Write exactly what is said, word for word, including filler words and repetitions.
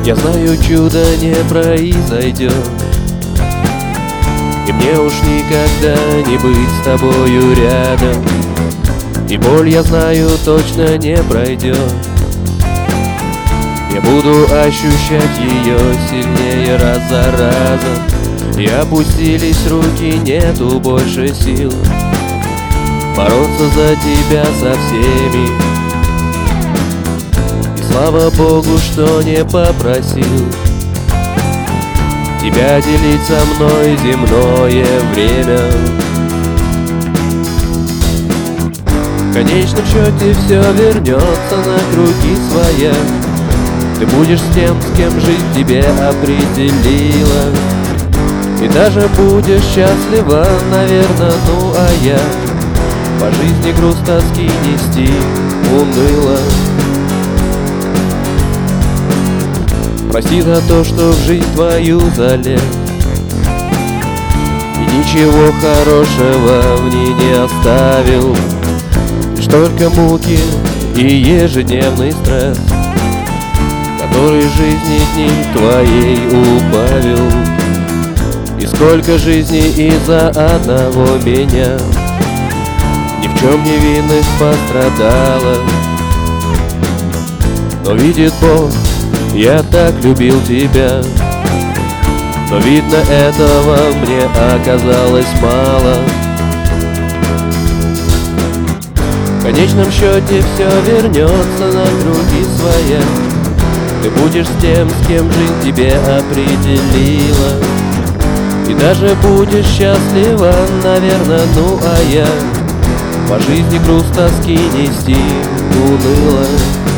Я знаю, чудо не произойдет, и мне уж никогда не быть с тобою рядом. И боль, я знаю, точно не пройдет. Я буду ощущать ее сильнее раз за разом. И опустились руки, нету больше сил бороться за тебя со всеми. И слава Богу, что не попросил тебя делить со мной земное время. В конечном счете все вернется на круги своя. Ты будешь с тем, с кем жизнь тебе определила, и даже будешь счастлива, наверное, ну а я по жизни груз тоски нести уныло. Прости за то, что в жизнь твою залез, и ничего хорошего в ней не оставил. Лишь только муки и ежедневный стресс, который жизни дней твоей убавил. И сколько жизней из-за одного меня ни в чем невинных пострадала. Но видит Бог, я так любил тебя, но видно, этого мне оказалось мало. В конечном счете все вернется на круги своя. Ты будешь с тем, с кем жизнь тебе определила, и даже будешь счастлива, наверное, ну а я по жизни груз тоски нести уныло.